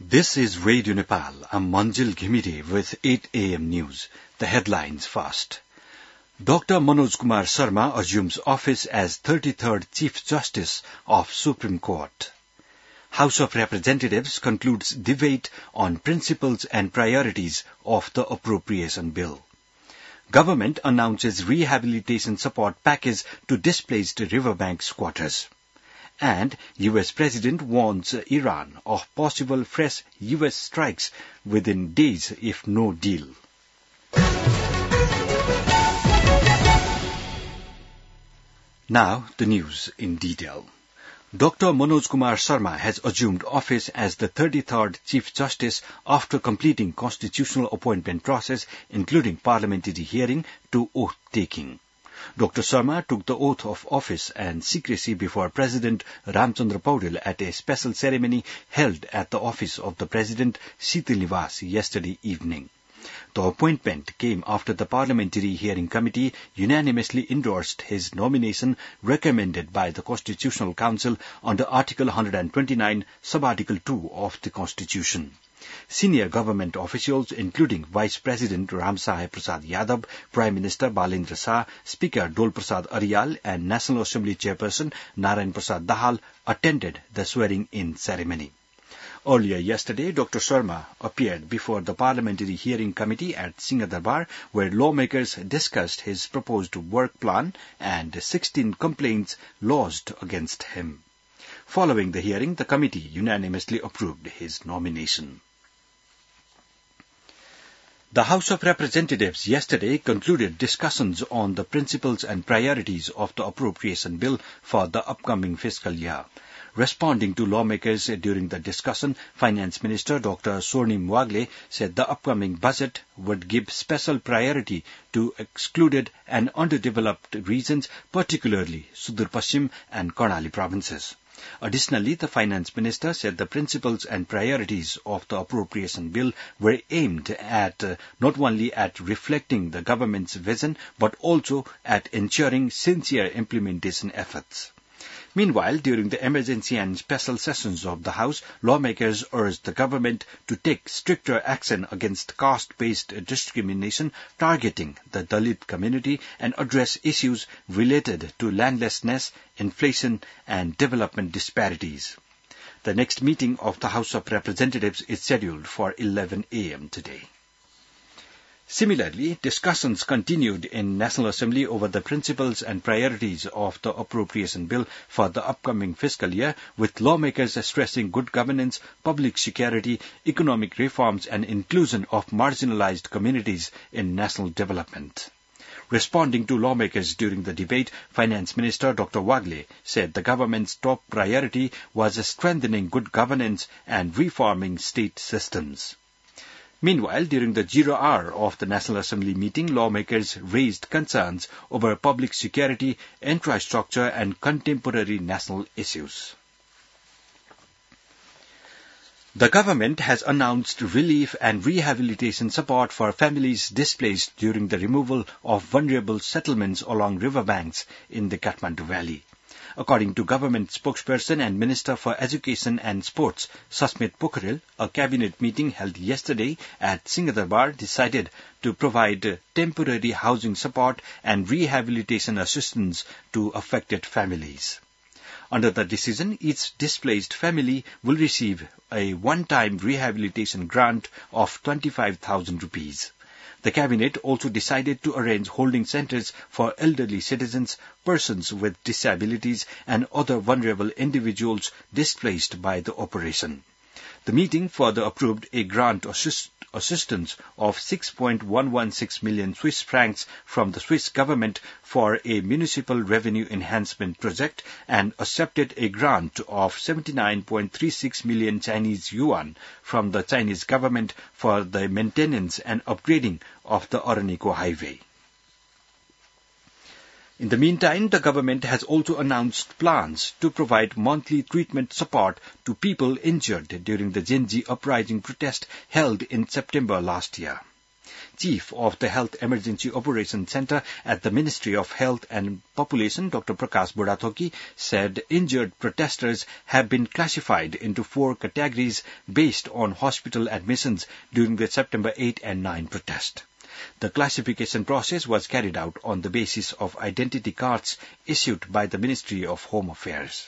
This is Radio Nepal. I'm Manjil Ghimire with 8 a.m. news. The headlines first. Dr. Manoj Kumar Sharma assumes office as 33rd Chief Justice of Supreme Court. House of Representatives concludes debate on principles and priorities of the appropriation bill. Government announces rehabilitation support package to displaced riverbank squatters. And U.S. President warns Iran of possible fresh U.S. strikes within days if no deal. Now, the news in detail. Dr. Manoj Kumar Sharma has assumed office as the 33rd Chief Justice after completing constitutional appointment process, including parliamentary hearing to oath-taking. Dr. Sharma took the oath of office and secrecy before President Ramchandra Paudel at a special ceremony held at the office of the President Sheetal Niwas yesterday evening. The appointment came after the Parliamentary Hearing Committee unanimously endorsed his nomination recommended by the Constitutional Council under Article 129, Sub-Article 2 of the Constitution. Senior government officials, including Vice President Ramsaheb Prasad Yadav, Prime Minister Balendra Shah, Speaker Dol Prasad Aryal, and National Assembly Chairperson Narayan Prasad Dahal, attended the swearing-in ceremony. Earlier yesterday, Dr. Sharma appeared before the Parliamentary Hearing Committee at Singhadarbar, where lawmakers discussed his proposed work plan and 16 complaints lodged against him. Following the hearing, the committee unanimously approved his nomination. The House of Representatives yesterday concluded discussions on the principles and priorities of the appropriation bill for the upcoming fiscal year. Responding to lawmakers during the discussion, Finance Minister Dr. Swarnim Wagle said the upcoming budget would give special priority to excluded and underdeveloped regions, particularly Sudur Paschim and Karnali provinces. Additionally, the Finance Minister said the principles and priorities of the appropriation bill were aimed at not only at reflecting the government's vision, but also at ensuring sincere implementation efforts. Meanwhile, during the emergency and special sessions of the House, lawmakers urged the government to take stricter action against caste-based discrimination targeting the Dalit community and address issues related to landlessness, inflation, and development disparities. The next meeting of the House of Representatives is scheduled for 11 a.m. today. Similarly, discussions continued in National Assembly over the principles and priorities of the appropriation bill for the upcoming fiscal year, with lawmakers stressing good governance, public security, economic reforms, and inclusion of marginalized communities in national development. Responding to lawmakers during the debate, Finance Minister Dr. Wagle said the government's top priority was strengthening good governance and reforming state systems. Meanwhile, during the 0 hour of the National Assembly meeting, lawmakers raised concerns over public security, infrastructure, and contemporary national issues. The government has announced relief and rehabilitation support for families displaced during the removal of vulnerable settlements along riverbanks in the Kathmandu Valley. According to government spokesperson and Minister for Education and Sports, Sasmit Pokhrel, a cabinet meeting held yesterday at Singhadarbar decided to provide temporary housing support and rehabilitation assistance to affected families. Under the decision, each displaced family will receive a one-time rehabilitation grant of 25,000 rupees. The Cabinet also decided to arrange holding centres for elderly citizens, persons with disabilities, and other vulnerable individuals displaced by the operation. The meeting further approved a grant assistance of 6.116 million Swiss francs from the Swiss government for a municipal revenue enhancement project and accepted a grant of 79.36 million Chinese yuan from the Chinese government for the maintenance and upgrading of the Araniko Highway. In the meantime, the government has also announced plans to provide monthly treatment support to people injured during the Gen Z uprising protest held in September last year. chief of the Health Emergency Operations Center at the Ministry of Health and Population, Dr. Prakash Budathoki, said injured protesters have been classified into 4 categories based on hospital admissions during the September 8 and 9 protest. The classification process was carried out on the basis of identity cards issued by the Ministry of Home Affairs.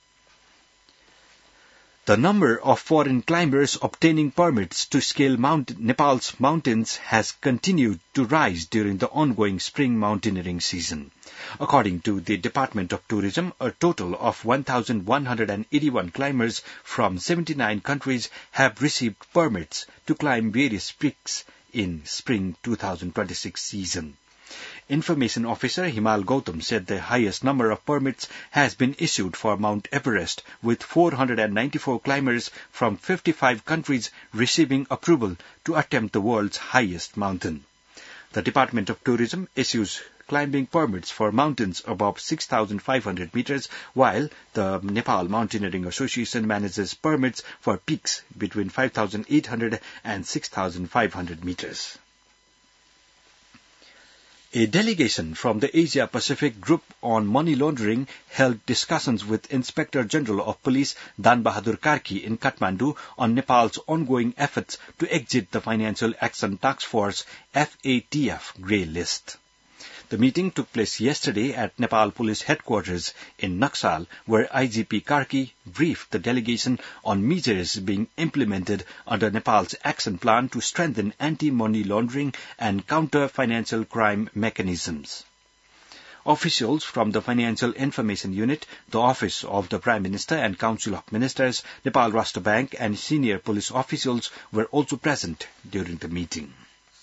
The number of foreign climbers obtaining permits to scale Nepal's mountains has continued to rise during the ongoing spring mountaineering season. According to the Department of Tourism, a total of 1,181 climbers from 79 countries have received permits to climb various peaks in spring 2026 season. Information Officer Himal Gautam said the highest number of permits has been issued for Mount Everest, with 494 climbers from 55 countries receiving approval to attempt the world's highest mountain. The Department of Tourism issues climbing permits for mountains above 6,500 meters, while the Nepal Mountaineering Association manages permits for peaks between 5,800 and 6,500 meters. A delegation from the Asia-Pacific Group on Money Laundering held discussions with Inspector General of Police Dan Bahadur Karki in Kathmandu on Nepal's ongoing efforts to exit the Financial Action Task Force FATF grey list. The meeting took place yesterday at Nepal Police Headquarters in Naxal, where IGP Karki briefed the delegation on measures being implemented under Nepal's action plan to strengthen anti-money laundering and counter financial crime mechanisms. Officials from the Financial Information Unit, the Office of the Prime Minister and Council of Ministers, Nepal Rashtra Bank and senior police officials were also present during the meeting.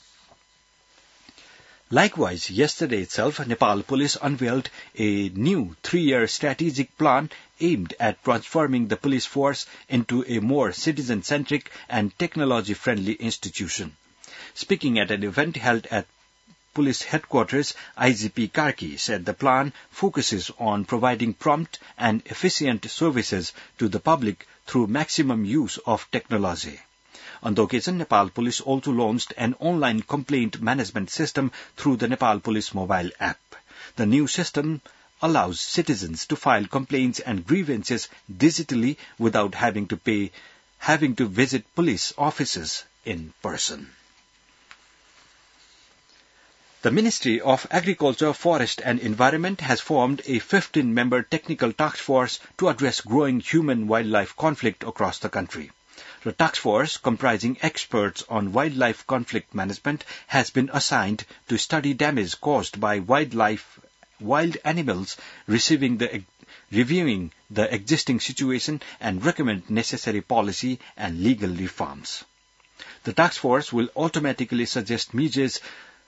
Likewise, yesterday itself, Nepal Police unveiled a new 3-year strategic plan aimed at transforming the police force into a more citizen-centric and technology-friendly institution. Speaking at an event held at Police Headquarters, IGP Karki said the plan focuses on providing prompt and efficient services to the public through maximum use of technology. On the occasion, Nepal Police also launched an online complaint management system through the Nepal Police mobile app. The new system allows citizens to file complaints and grievances digitally without having to visit police offices in person. The Ministry of Agriculture, Forest and Environment has formed a 15-member technical task force to address growing human-wildlife conflict across the country. The task force, comprising experts on wildlife conflict management, has been assigned to study damage caused by wild animals, reviewing the existing situation and recommend necessary policy and legal reforms. The task force will automatically suggest measures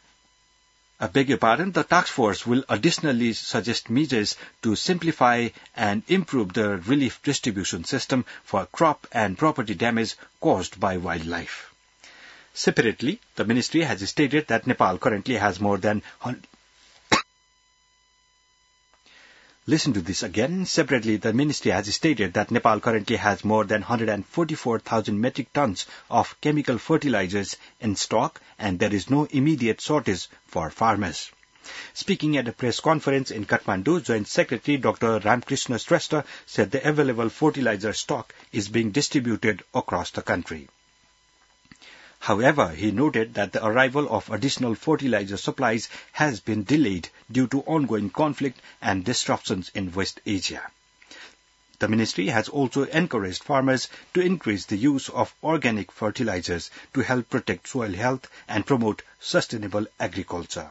The task force will additionally suggest measures to simplify and improve the relief distribution system for crop and property damage caused by wildlife. Separately, the ministry has stated that Nepal currently has more than Separately, the ministry has stated that Nepal currently has more than 144,000 metric tons of chemical fertilizers in stock, and there is no immediate shortage for farmers. Speaking at a press conference in Kathmandu, Joint Secretary Dr. Ramkrishna Shrestha said the available fertilizer stock is being distributed across the country. However, he noted that the arrival of additional fertilizer supplies has been delayed due to ongoing conflict and disruptions in West Asia. The ministry has also encouraged farmers to increase the use of organic fertilizers to help protect soil health and promote sustainable agriculture.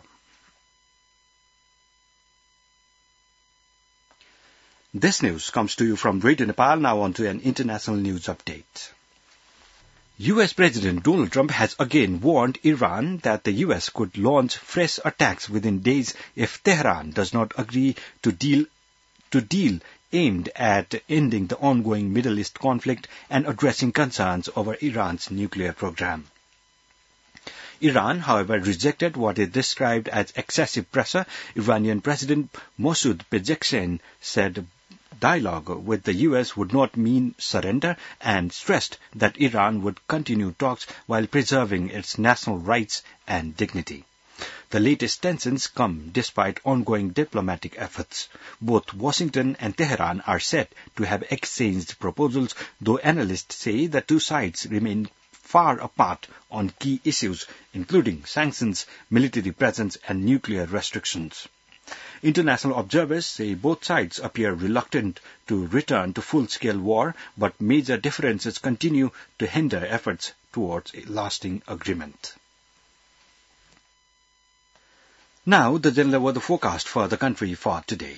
This news comes to you from Radio Nepal. Now on to an international news update. U.S. President Donald Trump has again warned Iran that the U.S. could launch fresh attacks within days if Tehran does not agree to deal aimed at ending the ongoing Middle East conflict and addressing concerns over Iran's nuclear program. Iran, however, rejected what it described as excessive pressure. Iranian President Masoud Pezeshkian said dialogue with the U.S. would not mean surrender and stressed that Iran would continue talks while preserving its national rights and dignity. The latest tensions come despite ongoing diplomatic efforts. Both Washington and Tehran are said to have exchanged proposals, though analysts say the two sides remain far apart on key issues, including sanctions, military presence, and nuclear restrictions. International observers say both sides appear reluctant to return to full-scale war, but major differences continue to hinder efforts towards a lasting agreement. Now, the general weather forecast for the country for today.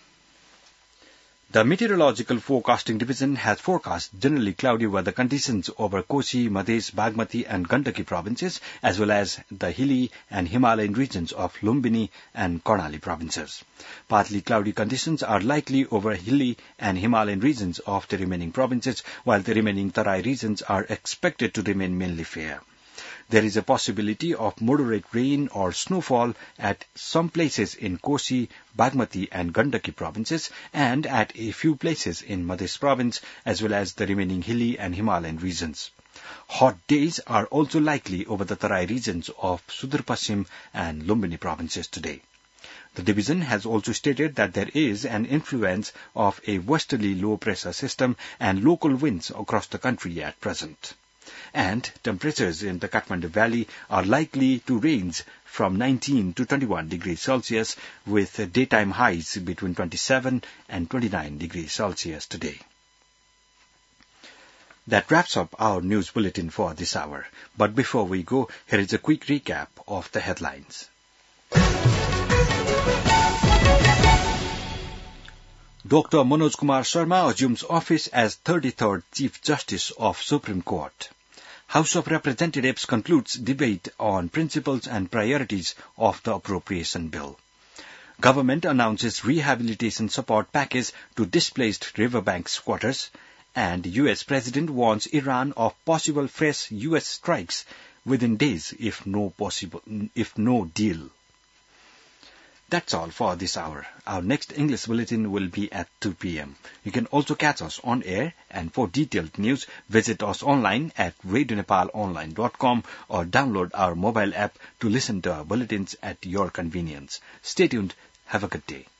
The Meteorological Forecasting Division has forecast generally cloudy weather conditions over Kosi, Madhya, Bagmati and Gandaki provinces, as well as the hilly and Himalayan regions of Lumbini and Karnali provinces. Partly cloudy conditions are likely over hilly and Himalayan regions of the remaining provinces, while the remaining Tarai regions are expected to remain mainly fair. There is a possibility of moderate rain or snowfall at some places in Kosi, Bagmati and Gandaki provinces and at a few places in Madhya province as well as the remaining hilly and Himalayan regions. Hot days are also likely over the Tarai regions of Sudur Paschim and Lumbini provinces today. The division has also stated that there is an influence of a westerly low-pressure system and local winds across the country at present. And temperatures in the Kathmandu Valley are likely to range from 19 to 21 degrees Celsius with daytime highs between 27 and 29 degrees Celsius today. That wraps up our news bulletin for this hour. But before we go, here is a quick recap of the headlines. Dr. Manoj Kumar Sharma assumes office as 33rd Chief Justice of Supreme Court. House of Representatives concludes debate on principles and priorities of the appropriation bill. Government announces rehabilitation support package to displaced riverbank squatters, and U.S. President warns Iran of possible fresh U.S. strikes within days if no deal. That's all for this hour. Our next English bulletin will be at 2 p.m. You can also catch us on air, and for detailed news, visit us online at radionepalonline.com or download our mobile app to listen to our bulletins at your convenience. Stay tuned. Have a good day.